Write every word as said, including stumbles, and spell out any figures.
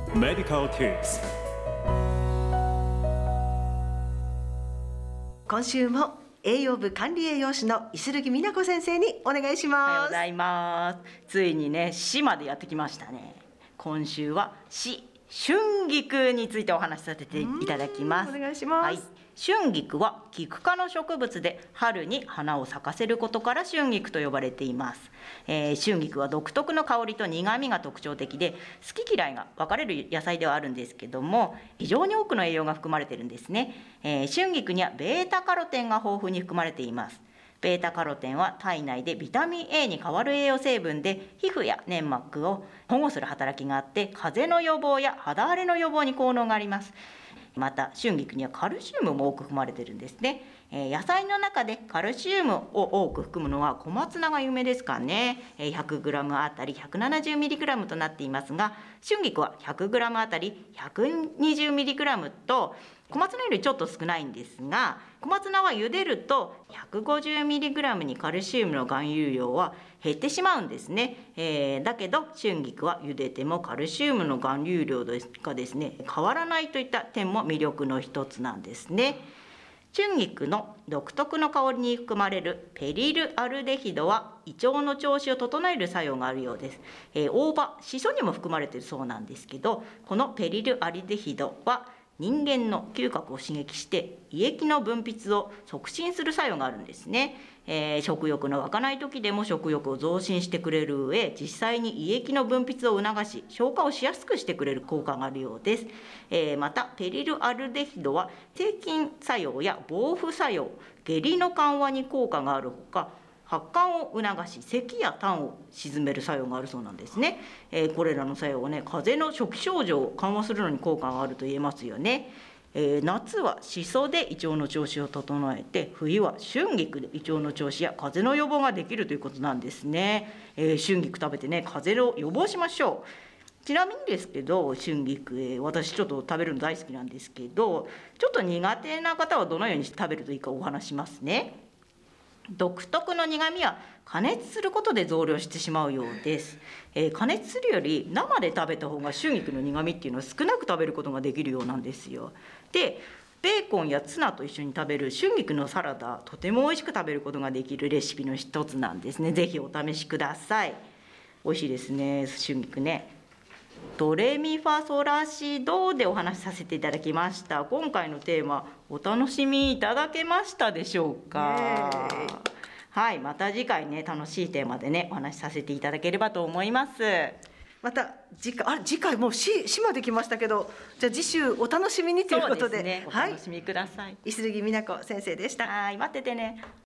Medical Tips。 今週も栄養部管理栄養士の石貫美奈子先生にお願いします。 おはようございます。ついにね、死までやってきましたね。今週は死春菊についてお話しさせていただきます。 お願いします。 はい、春菊は菊科の植物で春に花を咲かせることから春菊と呼ばれています。えー、春菊は独特の香りと苦みが特徴的で、好き嫌いが分かれる野菜ではあるんですけども、非常に多くの栄養が含まれているんですね。えー、春菊にはベータカロテンが豊富に含まれています。ベータカロテンは体内でビタミン A に代わる栄養成分で、皮膚や粘膜を保護する働きがあって、風邪の予防や肌荒れの予防に効能があります。また春菊にはカルシウムも多く含まれているんですね。えー、野菜の中でカルシウムを多く含むのは小松菜が有名ですかね。えー、ひゃくグラム あたり ひゃくななじゅうミリグラム となっていますが、春菊は ひゃくグラム あたり ひゃくにじゅうミリグラム と小松菜よりちょっと少ないんですが、小松菜は茹でると ひゃくごじゅうミリグラム にカルシウムの含有量は減ってしまうんですね。えー、だけど春菊は茹でてもカルシウムの含有量がですね変わらないといった点も魅力の一つなんですね。春菊の独特の香りに含まれるペリルアルデヒドは胃腸の調子を整える作用があるようです。えー、大葉、シソにも含まれているそうなんですけど、このペリルアルデヒドは人間の嗅覚を刺激して胃液の分泌を促進する作用があるんですね。えー、食欲の湧かない時でも食欲を増進してくれる上、実際に胃液の分泌を促し消化をしやすくしてくれる効果があるようです。えー、またペリルアルデヒドは制菌作用や防腐作用、下痢の緩和に効果があるほか、発汗を促し咳や痰を鎮める作用があるそうなんですね。えー、これらの作用はね、風邪の初期症状を緩和するのに効果があると言えますよね。えー、夏はシソで胃腸の調子を整えて、冬は春菊で胃腸の調子や風邪の予防ができるということなんですね。えー、春菊食べてね、風邪を予防しましょう。ちなみにですけど、春菊、えー、私ちょっと食べるの大好きなんですけど、ちょっと苦手な方はどのようにして食べるといいかお話しますね。独特の苦みは加熱することで増量してしまうようです。えー、加熱するより生で食べた方が春菊の苦みっていうのは少なく食べることができるようなんですよ。で、ベーコンやツナと一緒に食べる春菊のサラダ、とても美味しく食べることができるレシピの一つなんですね。ぜひお試しください。美味しいですね、春菊ね。ドレミファソラシドでお話しさせていただきました。今回のテーマ、お楽しみいただけましたでしょうか。はい、また次回ね、楽しいテーマでねお話しさせていただければと思います。 また次回、あ、次回もう死死まで来ましたけど、じゃあ次週お楽しみにということで、 そうですね、お楽しみください。 はい、石貫美奈子先生でした。 はい、待っててね。